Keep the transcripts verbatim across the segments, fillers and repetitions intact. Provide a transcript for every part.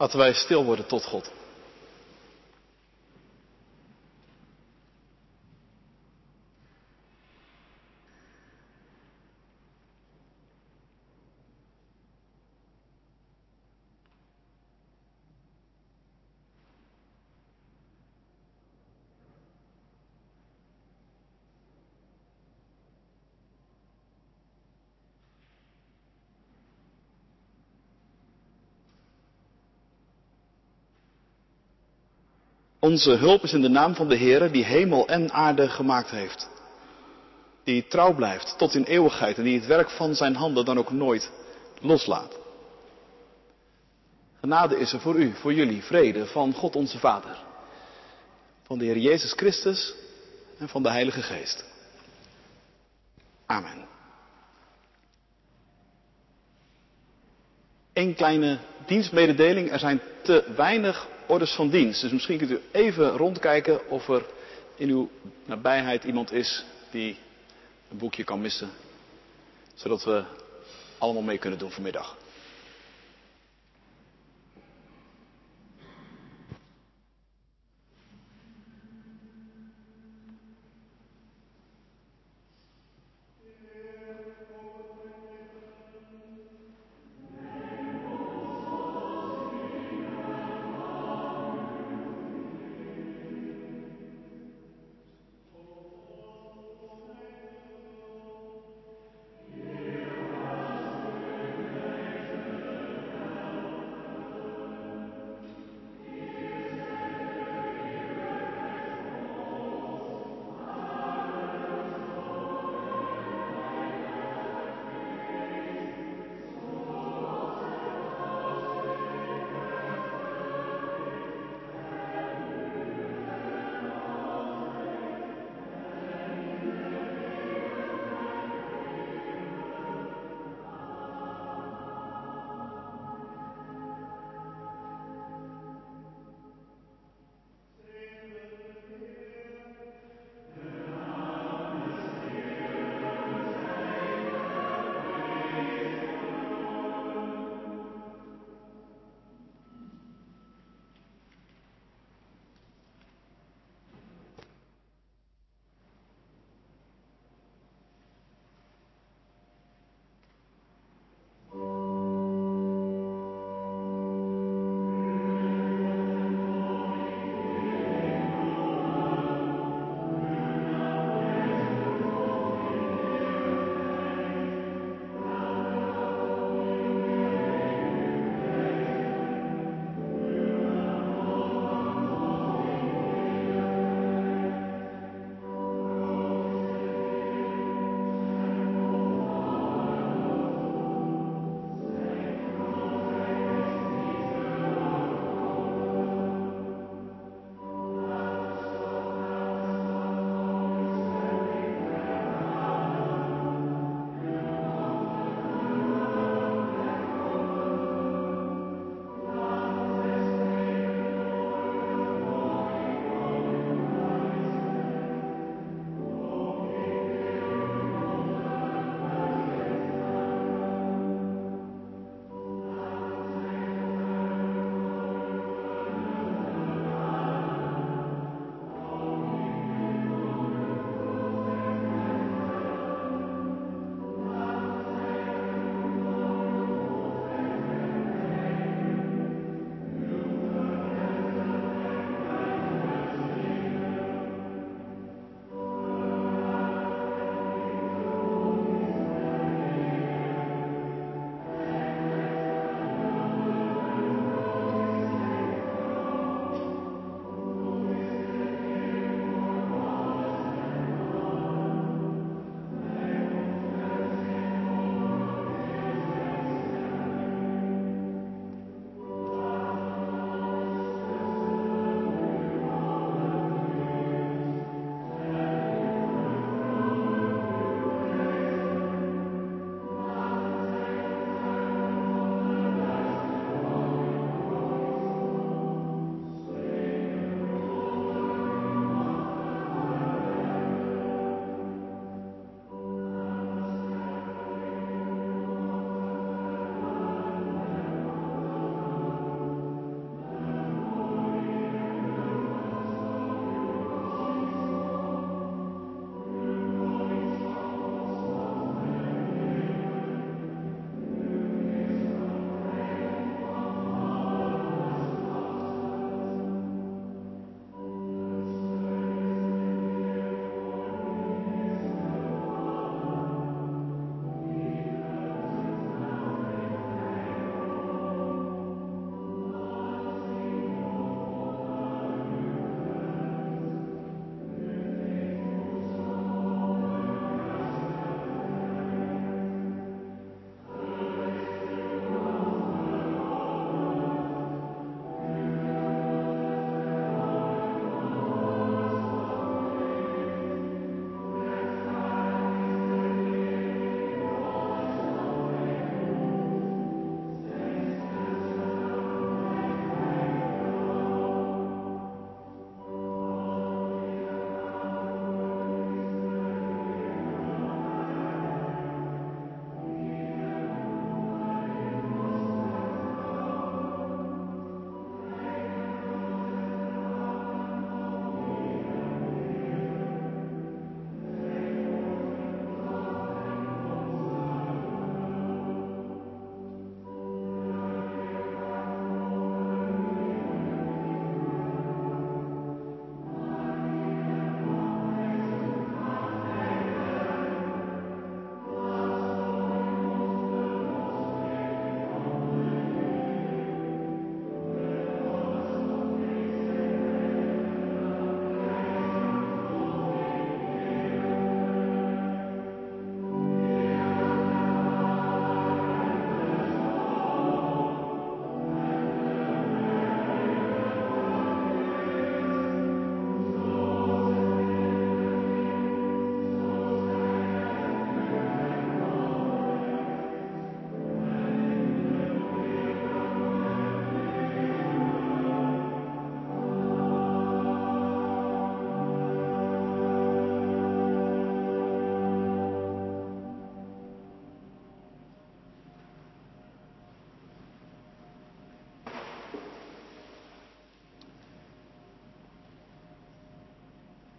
Laten wij stil worden tot God. Onze hulp is in de naam van de Heere die hemel en aarde gemaakt heeft. Die trouw blijft tot in eeuwigheid en die het werk van zijn handen dan ook nooit loslaat. Genade is er voor u, voor jullie, vrede van God onze Vader. Van de Heer Jezus Christus en van de Heilige Geest. Amen. Eén kleine dienstmededeling. Er zijn te weinig orders van dienst. Dus misschien kunt u even rondkijken of er in uw nabijheid iemand is die een boekje kan missen. Zodat we allemaal mee kunnen doen vanmiddag.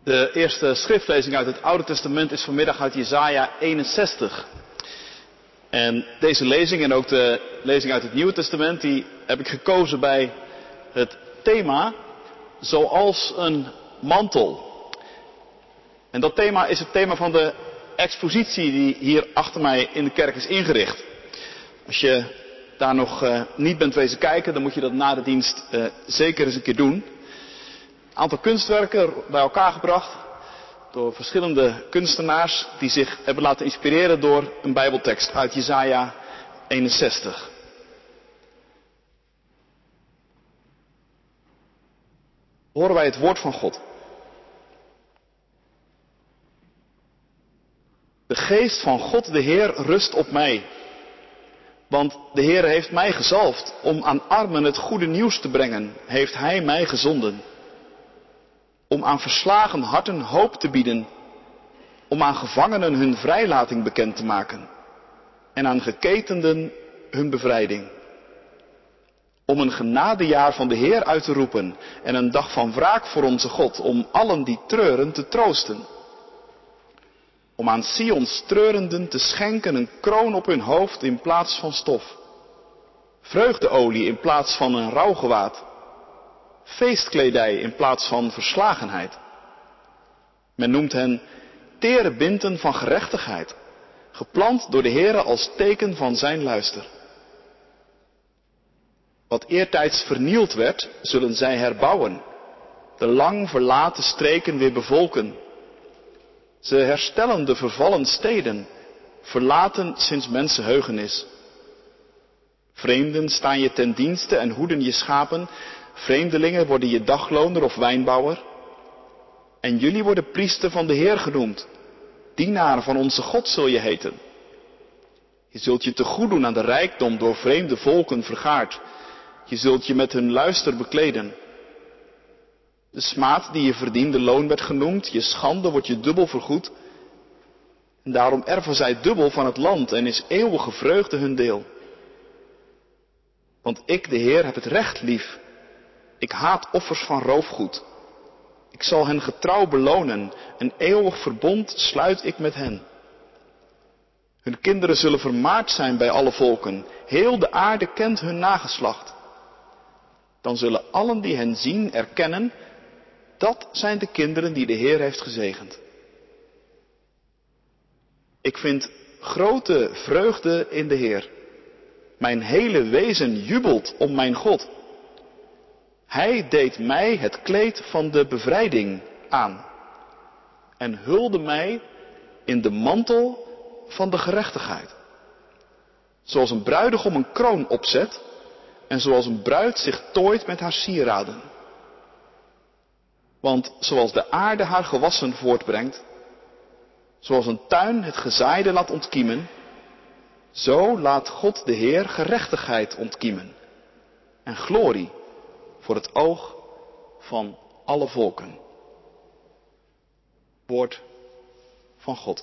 De eerste schriftlezing uit het Oude Testament is vanmiddag uit Jesaja eenenzestig. En deze lezing en ook de lezing uit het Nieuwe Testament, die heb ik gekozen bij het thema zoals een mantel. En dat thema is het thema van de expositie die hier achter mij in de kerk is ingericht. Als je daar nog uh, niet bent wezen kijken, dan moet je dat na de dienst uh, zeker eens een keer doen. Een aantal kunstwerken bij elkaar gebracht door verschillende kunstenaars die zich hebben laten inspireren door een Bijbeltekst uit Jesaja eenenzestig. Horen wij het woord van God. De geest van God de Heer rust op mij. Want de Heer heeft mij gezalfd om aan armen het goede nieuws te brengen, heeft Hij mij gezonden. Om aan verslagen harten hoop te bieden, om aan gevangenen hun vrijlating bekend te maken en aan geketenden hun bevrijding. Om een genadejaar van de Heer uit te roepen en een dag van wraak voor onze God, om allen die treuren te troosten. Om aan Sions treurenden te schenken een kroon op hun hoofd in plaats van stof. Vreugdeolie in plaats van een rouwgewaad. Feestkledij in plaats van verslagenheid. Men noemt hen tere binten van gerechtigheid, geplant door de Heere als teken van zijn luister. Wat eertijds vernield werd, zullen zij herbouwen, de lang verlaten streken weer bevolken. Ze herstellen de vervallen steden, verlaten sinds mensenheugenis. Vreemden staan je ten dienste en hoeden je schapen, vreemdelingen worden je dagloner of wijnbouwer. En jullie worden priester van de Heer genoemd, dienaar van onze God zul je heten. Je zult je tegoed doen aan de rijkdom door vreemde volken vergaard. Je zult je met hun luister bekleden. De smaad die je verdiende loon werd genoemd, je schande wordt je dubbel vergoed. En daarom erven zij dubbel van het land en is eeuwige vreugde hun deel. Want ik, de Heer, heb het recht lief. Ik haat offers van roofgoed. Ik zal hen getrouw belonen, een eeuwig verbond sluit ik met hen. Hun kinderen zullen vermaard zijn bij alle volken, heel de aarde kent hun nageslacht. Dan zullen allen die hen zien erkennen, dat zijn de kinderen die de Heer heeft gezegend. Ik vind grote vreugde in de Heer. Mijn hele wezen jubelt om mijn God. Hij deed mij het kleed van de bevrijding aan en hulde mij in de mantel van de gerechtigheid. Zoals een bruidegom een kroon opzet en zoals een bruid zich tooit met haar sieraden. Want zoals de aarde haar gewassen voortbrengt, zoals een tuin het gezaaide laat ontkiemen, zo laat God de Heer gerechtigheid ontkiemen en glorie voor het oog van alle volken. Woord van God.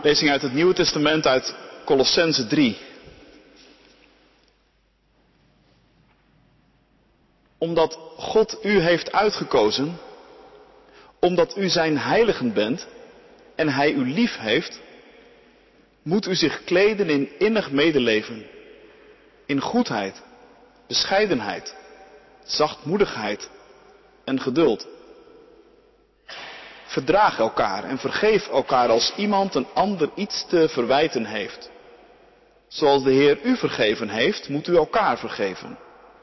Lezing uit het Nieuwe Testament uit Kolossenzen drie. Omdat God u heeft uitgekozen, omdat u zijn heiligen bent en hij u lief heeft, moet u zich kleden in innig medeleven, in goedheid, bescheidenheid, zachtmoedigheid en geduld. Verdraag elkaar en vergeef elkaar als iemand een ander iets te verwijten heeft. Zoals de Heer u vergeven heeft, moet u elkaar vergeven.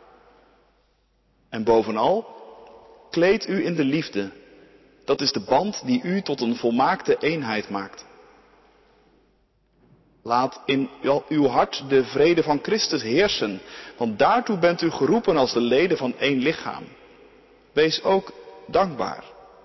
En bovenal, kleed u in de liefde. Dat is de band die u tot een volmaakte eenheid maakt. Laat in uw hart de vrede van Christus heersen, want daartoe bent u geroepen als de leden van één lichaam. Wees ook dankbaar.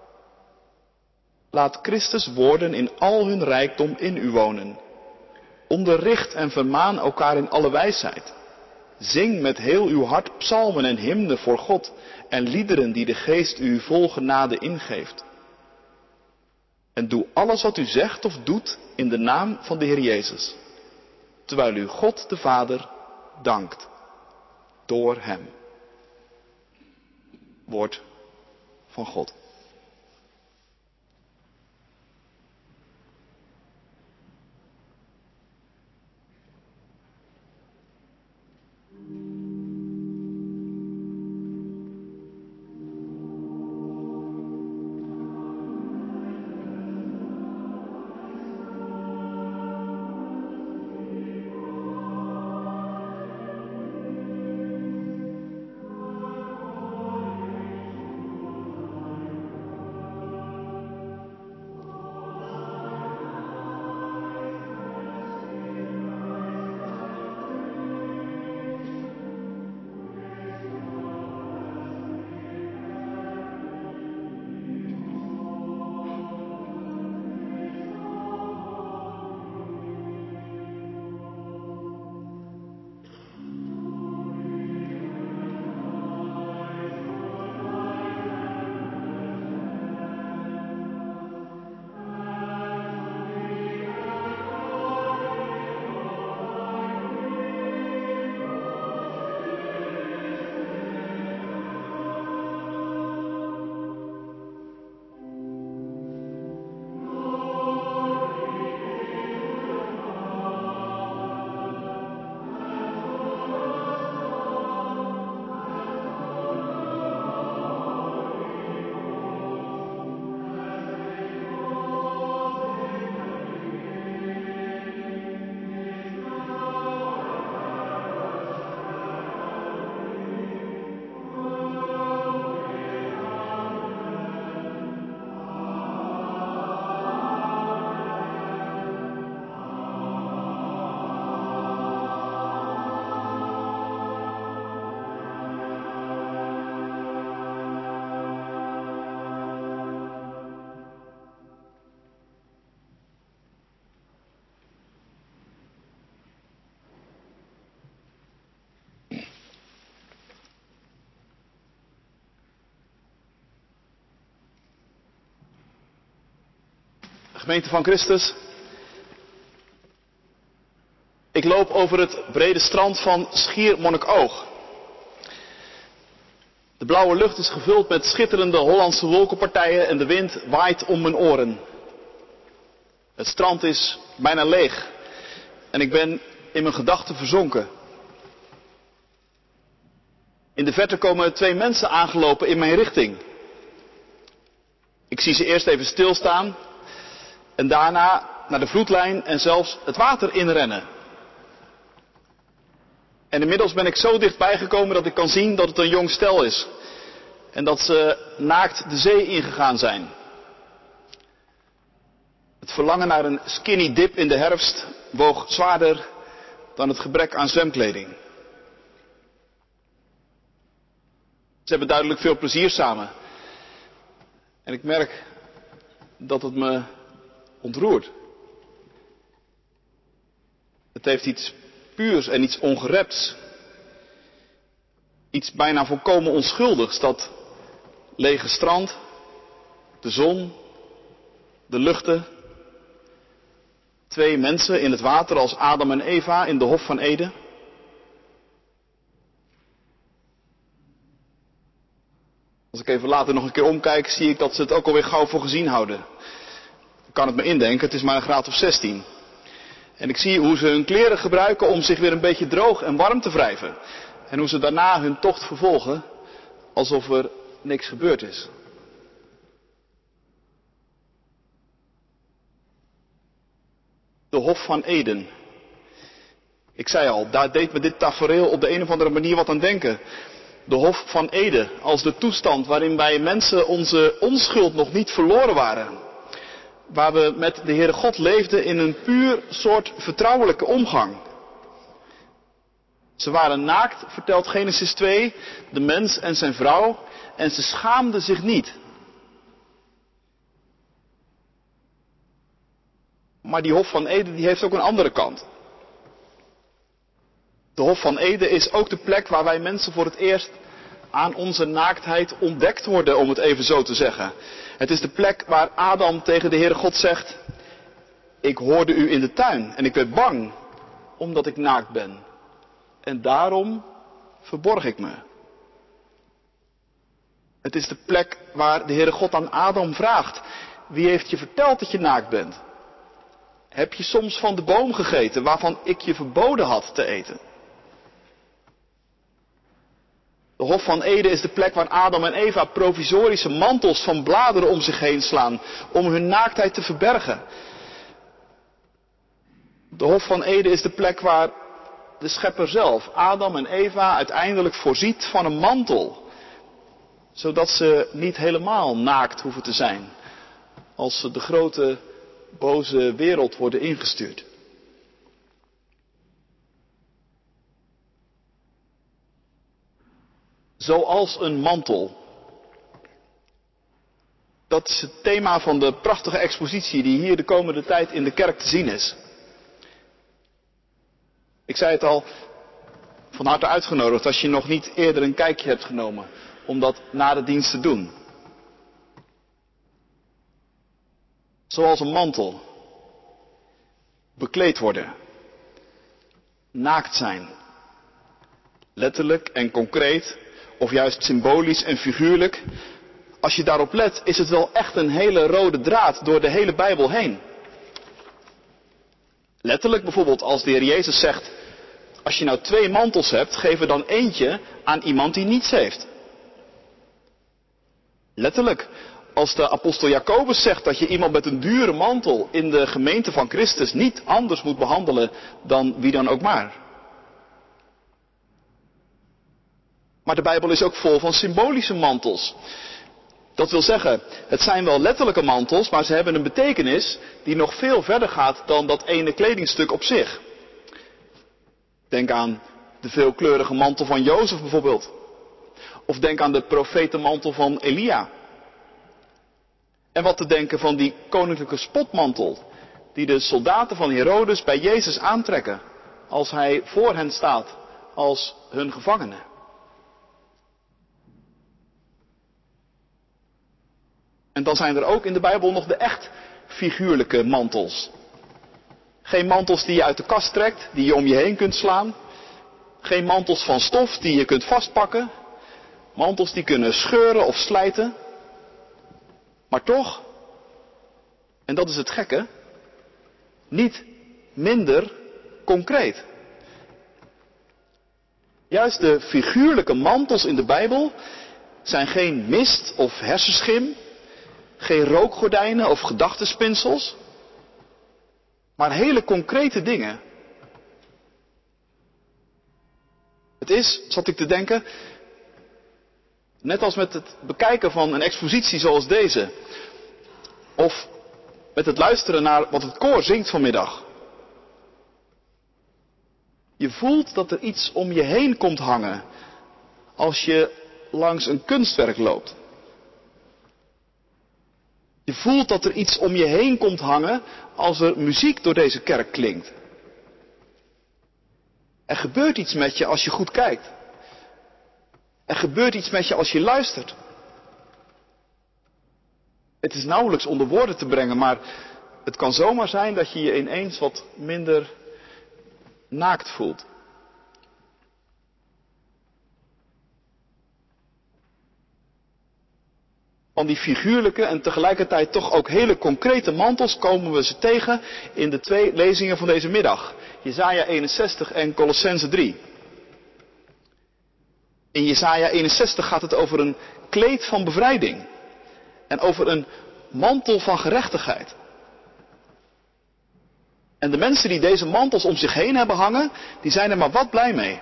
Laat Christus woorden in al hun rijkdom in u wonen. Onderricht en vermaan elkaar in alle wijsheid. Zing met heel uw hart psalmen en hymnen voor God en liederen die de Geest u vol genade ingeeft. En doe alles wat u zegt of doet in de naam van de Heer Jezus, terwijl u God de Vader dankt door Hem. Woord van God. Gemeente van Christus, ik loop over het brede strand van Schiermonnikoog. De blauwe lucht is gevuld met schitterende Hollandse wolkenpartijen en de wind waait om mijn oren. Het strand is bijna leeg en ik ben in mijn gedachten verzonken. In de verte komen twee mensen aangelopen in mijn richting. Ik zie ze eerst even stilstaan en daarna naar de vloedlijn en zelfs het water inrennen. En inmiddels ben ik zo dichtbij gekomen dat ik kan zien dat het een jong stel is. En dat ze naakt de zee ingegaan zijn. Het verlangen naar een skinny dip in de herfst woog zwaarder dan het gebrek aan zwemkleding. Ze hebben duidelijk veel plezier samen. En ik merk dat het me ontroert. Het heeft iets puurs en iets ongerepts. Iets bijna volkomen onschuldigs. Dat lege strand, de zon, de luchten. twee mensen in het water als Adam en Eva in de Hof van Eden. Als ik even later nog een keer omkijk, zie ik dat ze het ook alweer gauw voor gezien houden. Ik kan het me indenken, het is maar een graad of zestien. En ik zie hoe ze hun kleren gebruiken om zich weer een beetje droog en warm te wrijven. En hoe ze daarna hun tocht vervolgen, alsof er niks gebeurd is. De Hof van Eden. Ik zei al, daar deed me dit tafereel op de een of andere manier wat aan denken. De Hof van Eden, als de toestand waarin wij mensen onze onschuld nog niet verloren waren. Waar we met de Heere God leefden in een puur soort vertrouwelijke omgang. Ze waren naakt, vertelt Genesis twee, de mens en zijn vrouw, en ze schaamden zich niet. Maar die Hof van Eden die heeft ook een andere kant. De Hof van Eden is ook de plek waar wij mensen voor het eerst aan onze naaktheid ontdekt worden, om het even zo te zeggen. Het is de plek waar Adam tegen de Heere God zegt: ik hoorde u in de tuin en ik werd bang, omdat ik naakt ben. En daarom verborg ik me. Het is de plek waar de Heere God aan Adam vraagt: wie heeft je verteld dat je naakt bent? Heb je soms van de boom gegeten waarvan ik je verboden had te eten? De Hof van Eden is de plek waar Adam en Eva provisorische mantels van bladeren om zich heen slaan, om hun naaktheid te verbergen. De Hof van Eden is de plek waar de Schepper zelf, Adam en Eva, uiteindelijk voorziet van een mantel, zodat ze niet helemaal naakt hoeven te zijn, als ze de grote, boze wereld worden ingestuurd. Zoals een mantel. Dat is het thema van de prachtige expositie die hier de komende tijd in de kerk te zien is. Ik zei het al, van harte uitgenodigd als je nog niet eerder een kijkje hebt genomen, om dat na de dienst te doen. Zoals een mantel. Bekleed worden. Naakt zijn. Letterlijk en concreet, of juist symbolisch en figuurlijk. Als je daarop let, is het wel echt een hele rode draad door de hele Bijbel heen. Letterlijk bijvoorbeeld als de Heer Jezus zegt: als je nou twee mantels hebt, geef er dan eentje aan iemand die niets heeft. Letterlijk als de apostel Jacobus zegt dat je iemand met een dure mantel in de gemeente van Christus niet anders moet behandelen dan wie dan ook maar. Maar de Bijbel is ook vol van symbolische mantels. Dat wil zeggen, het zijn wel letterlijke mantels, maar ze hebben een betekenis die nog veel verder gaat dan dat ene kledingstuk op zich. Denk aan de veelkleurige mantel van Jozef bijvoorbeeld. Of denk aan de profetenmantel van Elia. En wat te denken van die koninklijke spotmantel die de soldaten van Herodes bij Jezus aantrekken als hij voor hen staat als hun gevangene. En dan zijn er ook in de Bijbel nog de echt figuurlijke mantels. Geen mantels die je uit de kast trekt, die je om je heen kunt slaan. Geen mantels van stof die je kunt vastpakken. Mantels die kunnen scheuren of slijten. Maar toch, en dat is het gekke, niet minder concreet. Juist de figuurlijke mantels in de Bijbel zijn geen mist of hersenschim, geen rookgordijnen of gedachtenspinsels, maar hele concrete dingen. Het is, zat ik te denken, net als met het bekijken van een expositie zoals deze, of met het luisteren naar wat het koor zingt vanmiddag. Je voelt dat er iets om je heen komt hangen als je langs een kunstwerk loopt. Je voelt dat er iets om je heen komt hangen als er muziek door deze kerk klinkt. Er gebeurt iets met je als je goed kijkt. Er gebeurt iets met je als je luistert. Het is nauwelijks onder woorden te brengen, maar het kan zomaar zijn dat je je ineens wat minder naakt voelt. Van die figuurlijke en tegelijkertijd toch ook hele concrete mantels komen we ze tegen in de twee lezingen van deze middag. Jesaja eenenzestig en Kolossenzen drie. In Jesaja eenenzestig gaat het over een kleed van bevrijding. En over een mantel van gerechtigheid. En de mensen die deze mantels om zich heen hebben hangen, die zijn er maar wat blij mee.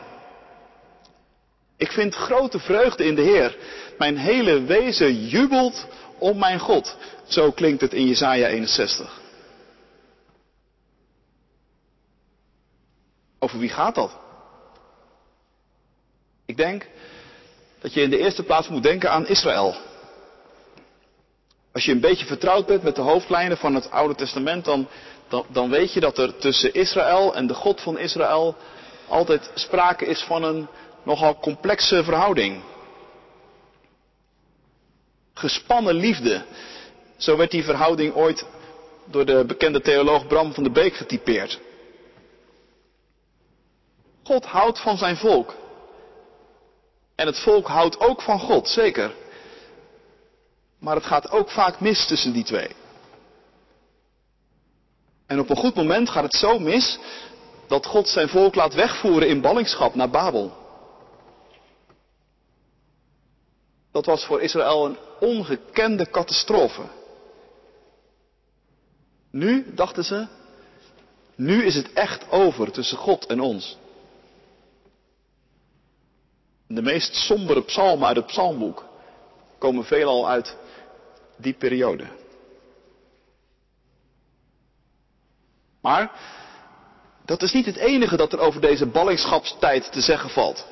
Ik vind grote vreugde in de Heer. Mijn hele wezen jubelt om mijn God. Zo klinkt het in Jesaja eenenzestig. Over wie gaat dat? Ik denk dat je in de eerste plaats moet denken aan Israël. Als je een beetje vertrouwd bent met de hoofdlijnen van het Oude Testament, dan, dan, dan weet je dat er tussen Israël en de God van Israël altijd sprake is van een nogal complexe verhouding. Gespannen liefde. Zo werd die verhouding ooit door de bekende theoloog Bram van der Beek getypeerd. God houdt van zijn volk. En het volk houdt ook van God, zeker. Maar het gaat ook vaak mis tussen die twee. En op een goed moment gaat het zo mis dat God zijn volk laat wegvoeren in ballingschap naar Babel. Dat was voor Israël een ongekende catastrofe. Nu, dachten ze, nu is het echt over tussen God en ons. De meest sombere psalmen uit het psalmboek komen veelal uit die periode. Maar dat is niet het enige dat er over deze ballingschapstijd te zeggen valt.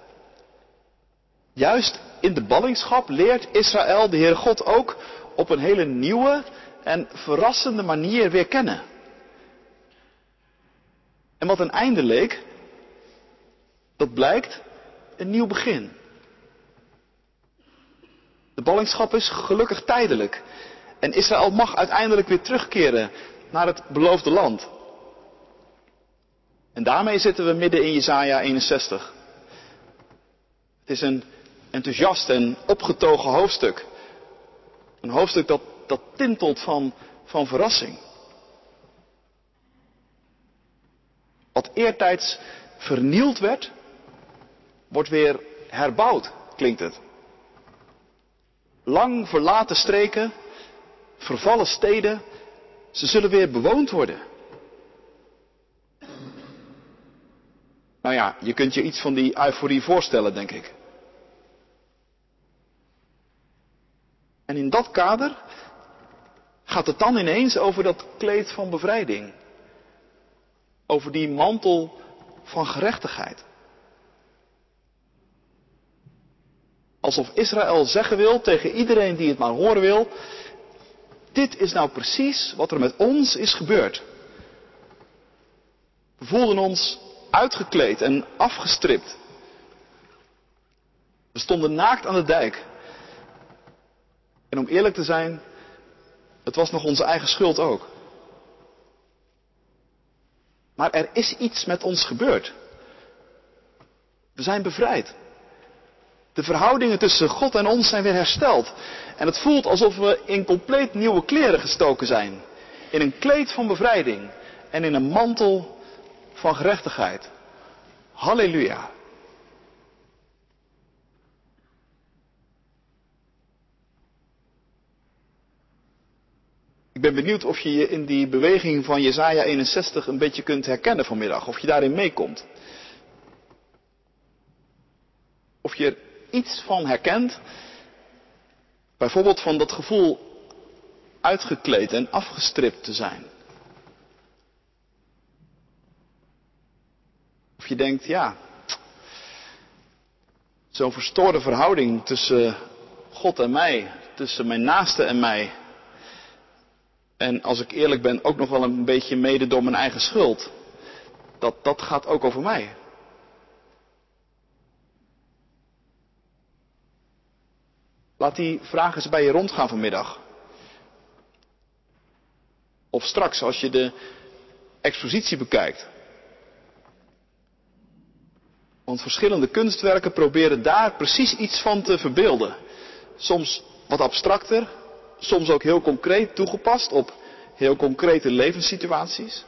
Juist in de ballingschap leert Israël de Heere God ook op een hele nieuwe en verrassende manier weer kennen. En wat een einde leek, dat blijkt een nieuw begin. De ballingschap is gelukkig tijdelijk. En Israël mag uiteindelijk weer terugkeren naar het beloofde land. En daarmee zitten we midden in Jesaja eenenzestig. Het is een enthousiast en opgetogen hoofdstuk. Een hoofdstuk dat, dat tintelt van, van verrassing. Wat eertijds vernield werd, wordt weer herbouwd, klinkt het. Lang verlaten streken, vervallen steden, ze zullen weer bewoond worden. Nou ja, je kunt je iets van die euforie voorstellen, denk ik. En in dat kader gaat het dan ineens over dat kleed van bevrijding. Over die mantel van gerechtigheid. Alsof Israël zeggen wil tegen iedereen die het maar horen wil: dit is nou precies wat er met ons is gebeurd. We voelden ons uitgekleed en afgestript. We stonden naakt aan de dijk. En om eerlijk te zijn, het was nog onze eigen schuld ook. Maar er is iets met ons gebeurd. We zijn bevrijd. De verhoudingen tussen God en ons zijn weer hersteld. En het voelt alsof we in compleet nieuwe kleren gestoken zijn. In een kleed van bevrijding. En in een mantel van gerechtigheid. Halleluja. Ik ben benieuwd of je je in die beweging van Jesaja eenenzestig een beetje kunt herkennen vanmiddag. Of je daarin meekomt. Of je er iets van herkent. Bijvoorbeeld van dat gevoel uitgekleed en afgestript te zijn. Of je denkt, ja, zo'n verstoorde verhouding tussen God en mij, tussen mijn naaste en mij. En als ik eerlijk ben, ook nog wel een beetje mede door mijn eigen schuld. Dat, dat gaat ook over mij. Laat die vraag eens bij je rondgaan vanmiddag. Of straks als je de expositie bekijkt. Want verschillende kunstwerken proberen daar precies iets van te verbeelden. Soms wat abstracter, soms ook heel concreet toegepast op heel concrete levenssituaties.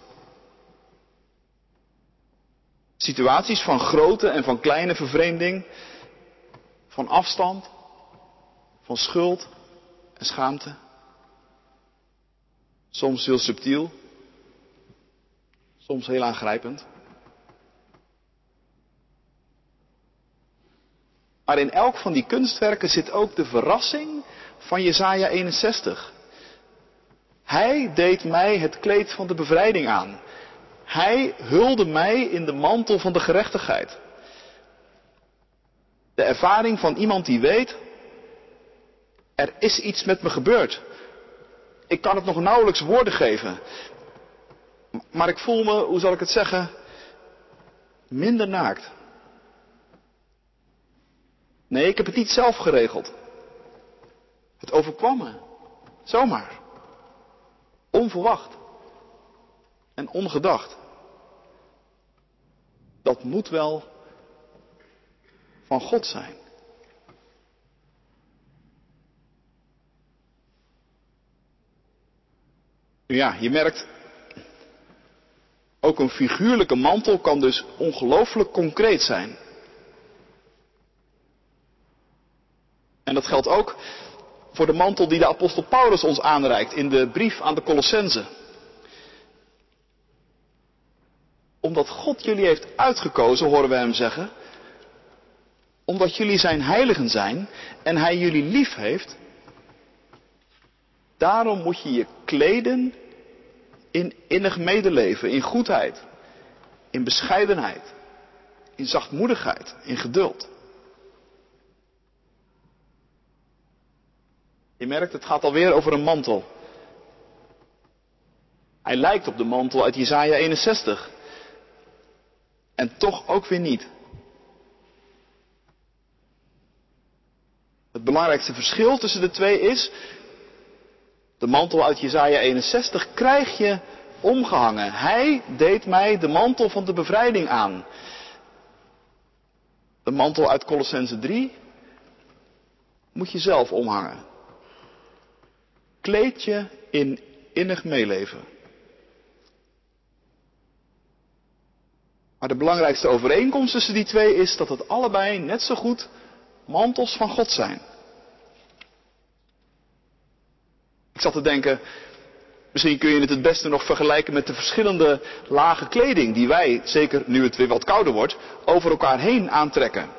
Situaties van grote en van kleine vervreemding, van afstand, van schuld en schaamte. Soms heel subtiel, soms heel aangrijpend. Maar in elk van die kunstwerken zit ook de verrassing van Jesaja eenenzestig. Hij deed mij het kleed van de bevrijding aan. Hij hulde mij in de mantel van de gerechtigheid. De ervaring van iemand die weet, er is iets met me gebeurd. Ik kan het nog nauwelijks woorden geven. Maar ik voel me, hoe zal ik het zeggen, minder naakt. Nee, ik heb het niet zelf geregeld. Het overkwam me. Zomaar. Onverwacht. En ongedacht. Dat moet wel van God zijn. Nu ja, je merkt, ook een figuurlijke mantel kan dus ongelooflijk concreet zijn. En dat geldt ook voor de mantel die de apostel Paulus ons aanreikt in de brief aan de Colossenzen. Omdat God jullie heeft uitgekozen, horen we hem zeggen, omdat jullie zijn heiligen zijn en hij jullie lief heeft, daarom moet je je kleden in innig medeleven, in goedheid, in bescheidenheid, in zachtmoedigheid, in geduld. Je merkt, het gaat alweer over een mantel. Hij lijkt op de mantel uit Jesaja eenenzestig. En toch ook weer niet. Het belangrijkste verschil tussen de twee is, de mantel uit Jesaja eenenzestig krijg je omgehangen. Hij deed mij de mantel van de bevrijding aan. De mantel uit Colossenzen drie moet je zelf omhangen. Kleed je in innig meeleven. Maar de belangrijkste overeenkomst tussen die twee is dat het allebei net zo goed mantels van God zijn. Ik zat te denken, misschien kun je het het beste nog vergelijken met de verschillende lagen kleding die wij, zeker nu het weer wat kouder wordt, over elkaar heen aantrekken.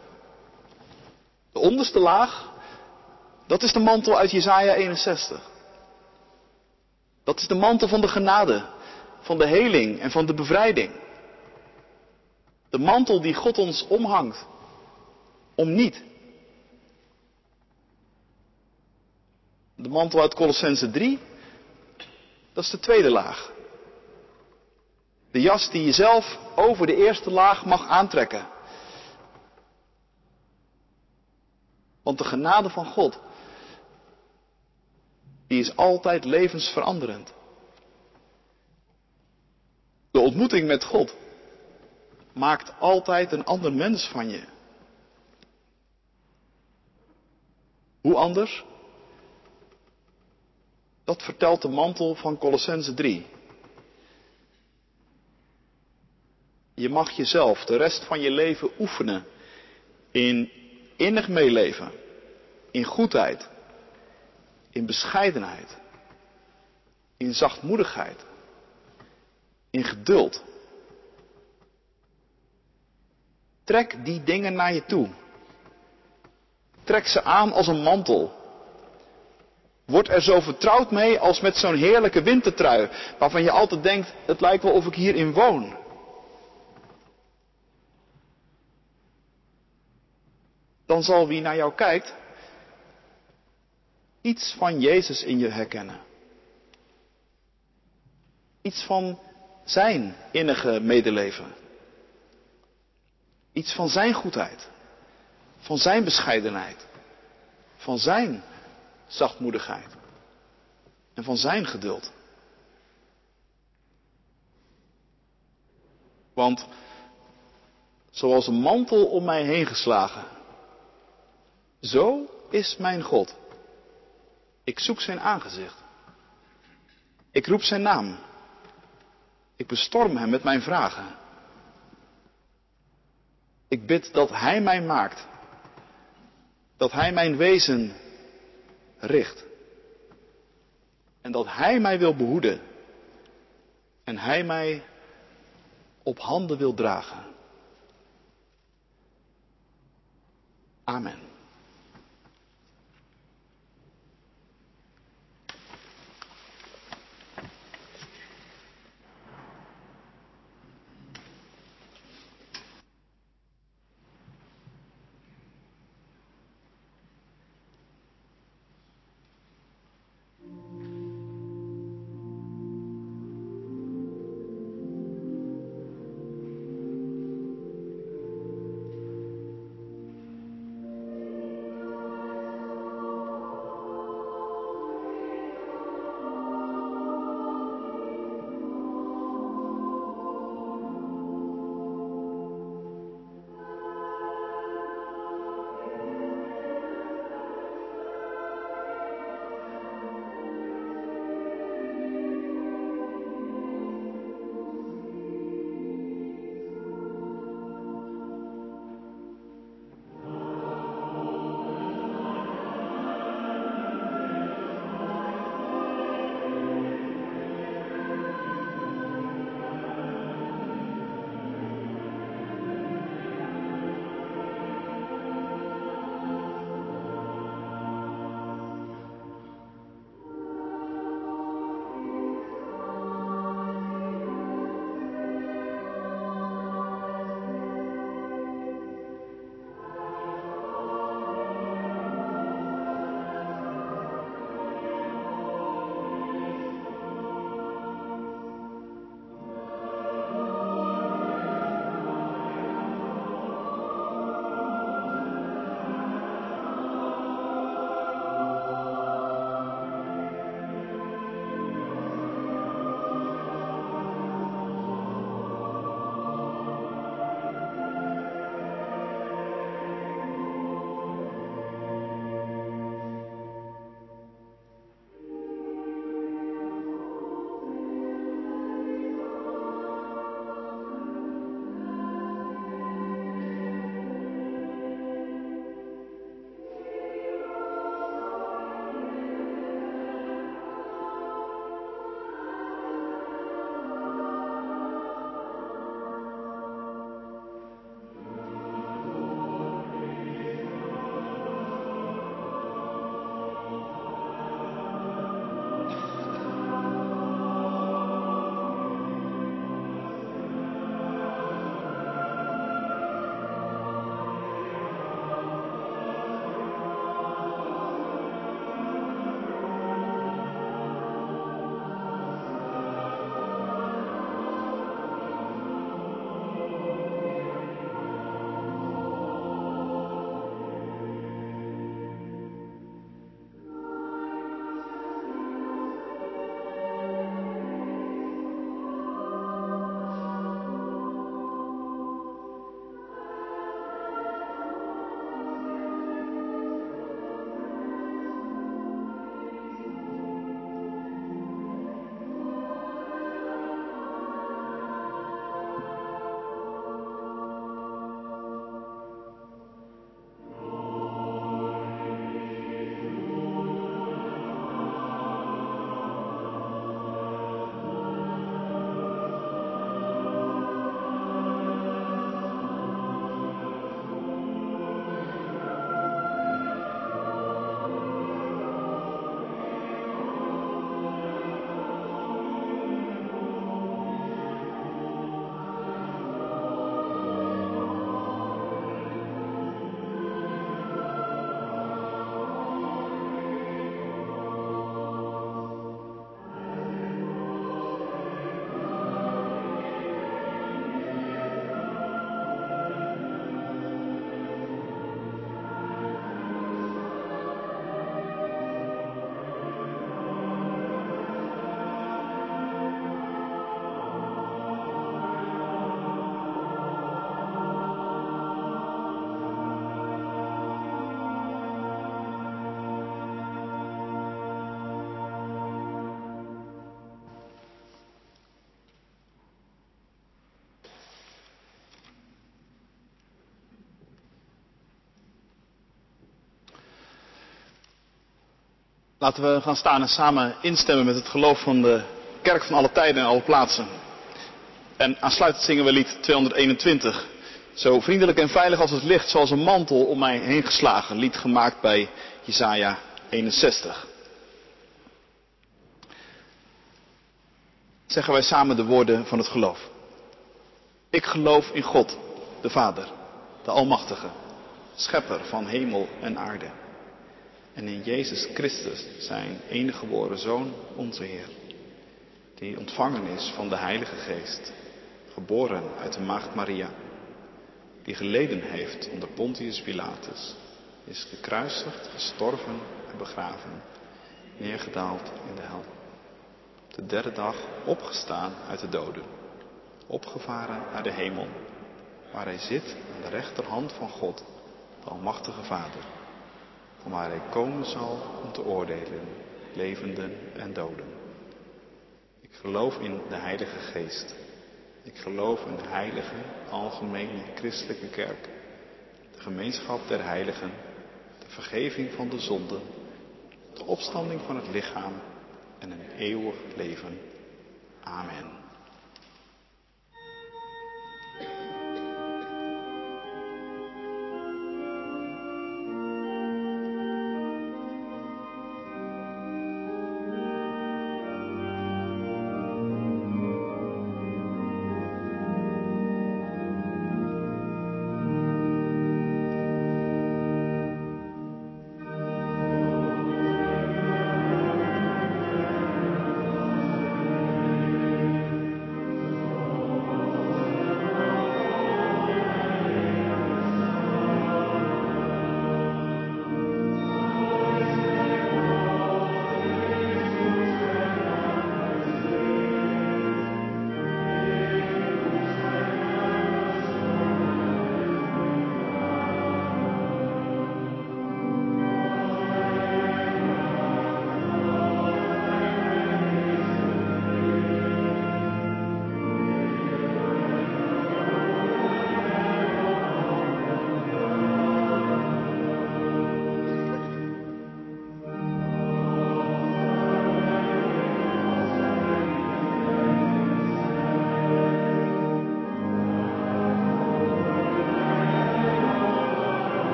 De onderste laag, dat is de mantel uit Jesaja eenenzestig. Dat is de mantel van de genade, van de heling en van de bevrijding. De mantel die God ons omhangt, om niet. De mantel uit Colossenzen drie, dat is de tweede laag. De jas die je zelf over de eerste laag mag aantrekken. Want de genade van God, die is altijd levensveranderend. De ontmoeting met God maakt altijd een ander mens van je. Hoe anders? Dat vertelt de mantel van Colossenzen drie. Je mag jezelf de rest van je leven oefenen in innig meeleven, in goedheid, in bescheidenheid, in zachtmoedigheid, in geduld. Trek die dingen naar je toe. Trek ze aan als een mantel. Word er zo vertrouwd mee als met zo'n heerlijke wintertrui, waarvan je altijd denkt, het lijkt wel of ik hierin woon. Dan zal wie naar jou kijkt, iets van Jezus in je herkennen. Iets van zijn innige medeleven. Iets van zijn goedheid. Van zijn bescheidenheid. Van zijn zachtmoedigheid. En van zijn geduld. Want zoals een mantel om mij heen geslagen, zo is mijn God. Ik zoek zijn aangezicht. Ik roep zijn naam. Ik bestorm hem met mijn vragen. Ik bid dat hij mij maakt. Dat hij mijn wezen richt. En dat hij mij wil behoeden. En hij mij op handen wil dragen. Amen. Laten we gaan staan en samen instemmen met het geloof van de kerk van alle tijden en alle plaatsen. En aansluitend zingen we lied tweehonderdeenentwintig. Zo vriendelijk en veilig als het licht, zoals een mantel om mij heen geslagen. Lied gemaakt bij Jesaja eenenzestig. Zeggen wij samen de woorden van het geloof. Ik geloof in God, de Vader, de Almachtige, Schepper van hemel en aarde. En in Jezus Christus, zijn enige geboren Zoon, onze Heer. Die ontvangen is van de Heilige Geest, geboren uit de Maagd Maria. Die geleden heeft onder Pontius Pilatus, is gekruisigd, gestorven en begraven, neergedaald in de hel. De derde dag opgestaan uit de doden, opgevaren naar de hemel, waar hij zit aan de rechterhand van God, de Almachtige Vader, van waar hij komen zal om te oordelen, levenden en doden. Ik geloof in de Heilige Geest. Ik geloof in de heilige, algemene, christelijke kerk, de gemeenschap der heiligen, de vergeving van de zonden, de opstanding van het lichaam en een eeuwig leven. Amen.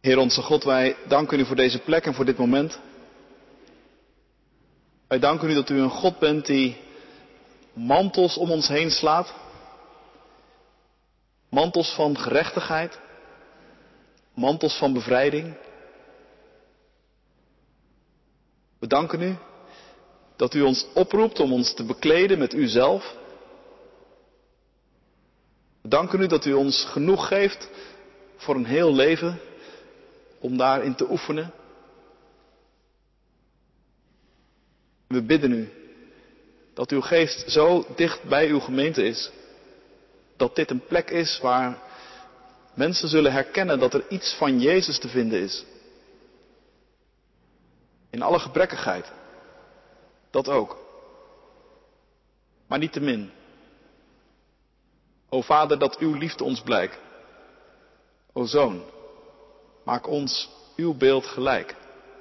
Heer onze God, wij danken u voor deze plek en voor dit moment. Wij danken u dat u een God bent die mantels om ons heen slaat. Mantels van gerechtigheid. Mantels van bevrijding. We danken u dat u ons oproept om ons te bekleden met uzelf. We danken u dat u ons genoeg geeft voor een heel leven om daarin te oefenen. We bidden u dat uw geest zo dicht bij uw gemeente is, dat dit een plek is waar mensen zullen herkennen dat er iets van Jezus te vinden is. In alle gebrekkigheid. Dat ook. Maar niettemin. O Vader, dat uw liefde ons blijkt. O Zoon, maak ons uw beeld gelijk.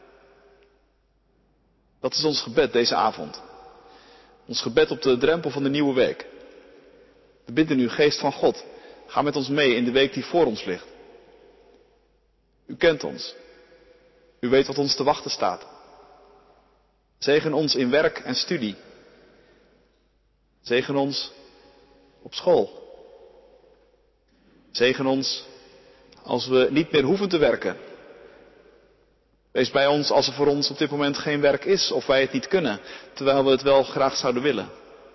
Dat is ons gebed deze avond. Ons gebed op de drempel van de nieuwe week. We bidden u, Geest van God, ga met ons mee in de week die voor ons ligt. U kent ons. U weet wat ons te wachten staat. Zegen ons in werk en studie. Zegen ons op school. Zegen ons als we niet meer hoeven te werken. Wees bij ons als er voor ons op dit moment geen werk is of wij het niet kunnen, terwijl we het wel graag zouden willen.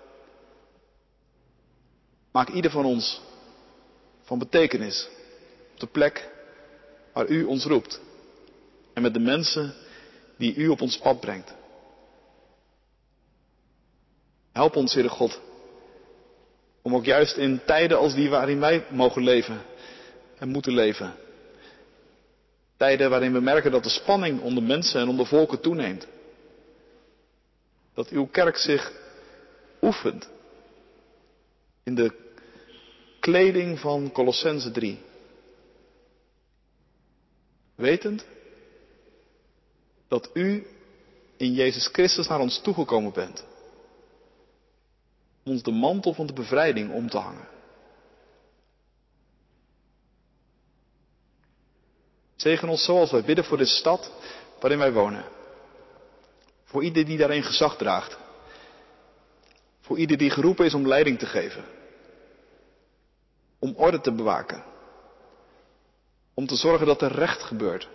Maak ieder van ons van betekenis op de plek waar u ons roept en met de mensen die u op ons pad brengt. Help ons, Heere God, om ook juist in tijden als die waarin wij mogen leven en moeten leven. Tijden waarin we merken dat de spanning onder mensen en onder volken toeneemt. Dat uw kerk zich oefent in de kleding van Kolossenzen drie. Wetend dat u in Jezus Christus naar ons toegekomen bent. Om ons de mantel van de bevrijding om te hangen. Zegen ons zoals wij bidden voor de stad waarin wij wonen. Voor ieder die daarin gezag draagt. Voor ieder die geroepen is om leiding te geven. Om orde te bewaken. Om te zorgen dat er recht gebeurt.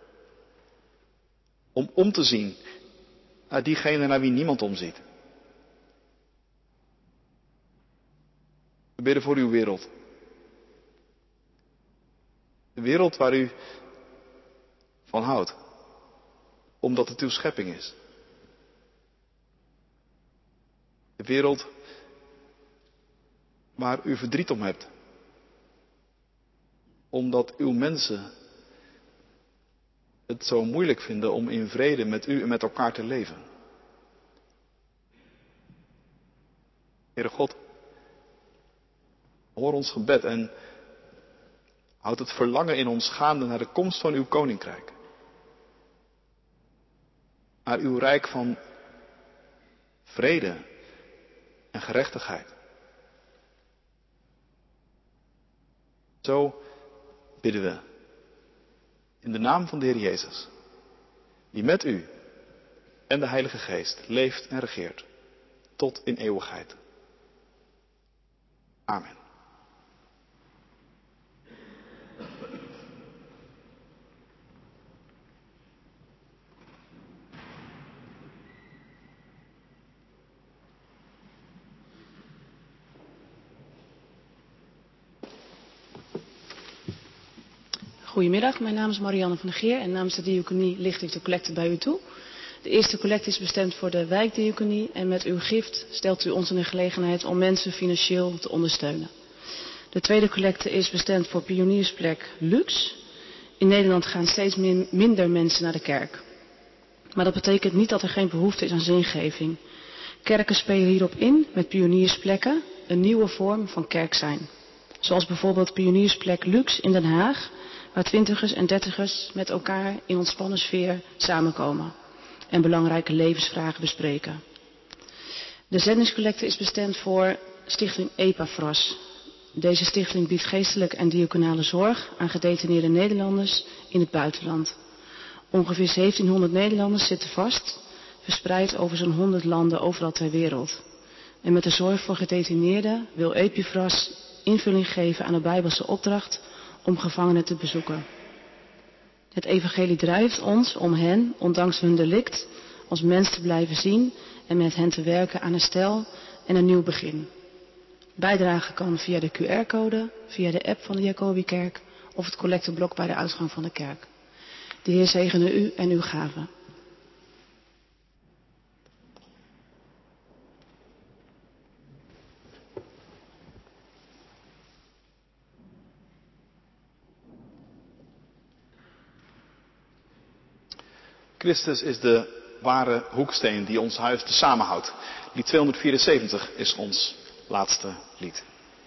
Om om te zien naar diegene naar wie niemand omziet. We bidden voor uw wereld. De wereld waar u van houdt. Omdat het uw schepping is. De wereld waar u verdriet om hebt. Omdat uw mensen het zo moeilijk vinden om in vrede met u en met elkaar te leven. Heere God, hoor ons gebed en houd het verlangen in ons gaande naar de komst van uw koninkrijk. Naar uw rijk van vrede en gerechtigheid. Zo bidden we in de naam van de Heer Jezus, die met u en de Heilige Geest leeft en regeert tot in eeuwigheid. Amen. Goedemiddag, mijn naam is Marianne van der Geer en namens de diaconie licht ik de collecte bij u toe. De eerste collecte is bestemd voor de wijkdiaconie en met uw gift stelt u ons in de gelegenheid om mensen financieel te ondersteunen. De tweede collecte is bestemd voor pioniersplek Lux. In Nederland gaan steeds min, minder mensen naar de kerk. Maar dat betekent niet dat er geen behoefte is aan zingeving. Kerken spelen hierop in met pioniersplekken, een nieuwe vorm van kerk zijn. Zoals bijvoorbeeld pioniersplek Lux in Den Haag, waar twintigers en dertigers met elkaar in ontspannen sfeer samenkomen en belangrijke levensvragen bespreken. De zendingscollecte is bestemd voor Stichting Epaphras. Deze stichting biedt geestelijke en diaconale zorg aan gedetineerde Nederlanders in het buitenland. Ongeveer zeventienhonderd Nederlanders zitten vast, verspreid over zo'n honderd landen overal ter wereld. En met de zorg voor gedetineerden wil Epiphras invulling geven aan de Bijbelse opdracht om gevangenen te bezoeken. Het evangelie drijft ons om hen, ondanks hun delict, als mens te blijven zien en met hen te werken aan herstel en een nieuw begin. Bijdragen kan via de Q R-code, via de app van de Jacobikerk of het collecteblok bij de uitgang van de kerk. De Heer zegene u en uw gaven. Christus is de ware hoeksteen die ons huis te samenhoudt. Lied tweehonderdvierenzeventig is ons laatste lied.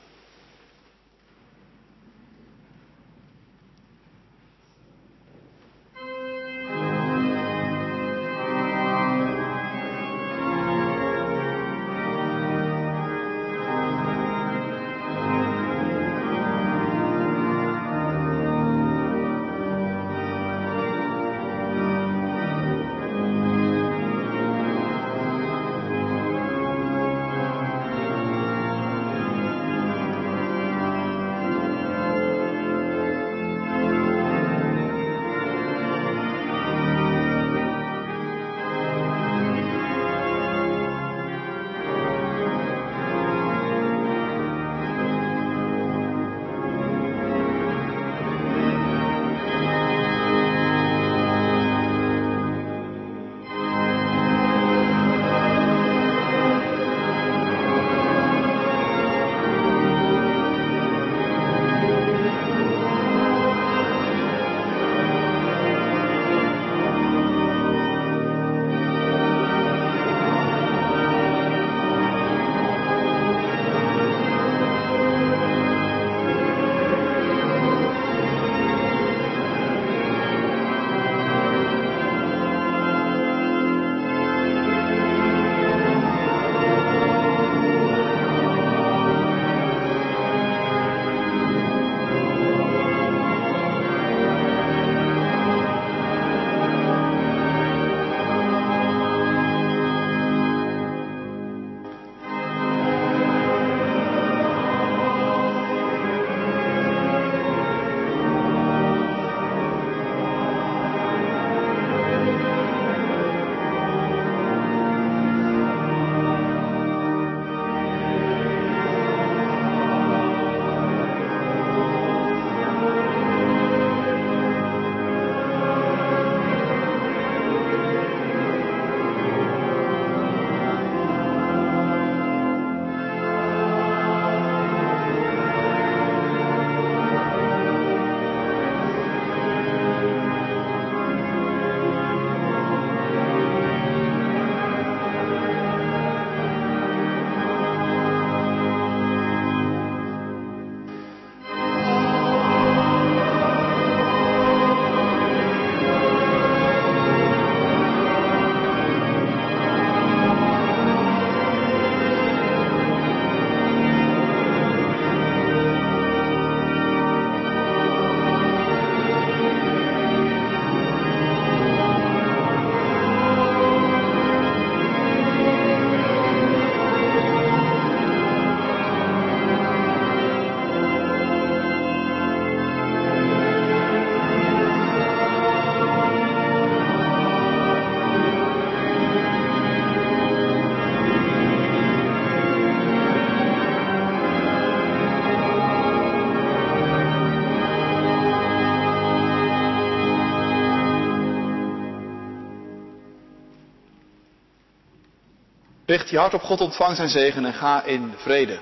Richt je hart op God, ontvang zijn zegen en ga in vrede.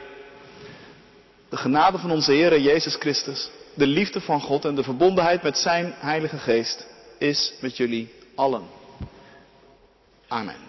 De genade van onze Heer Jezus Christus, de liefde van God en de verbondenheid met zijn Heilige Geest is met jullie allen. Amen.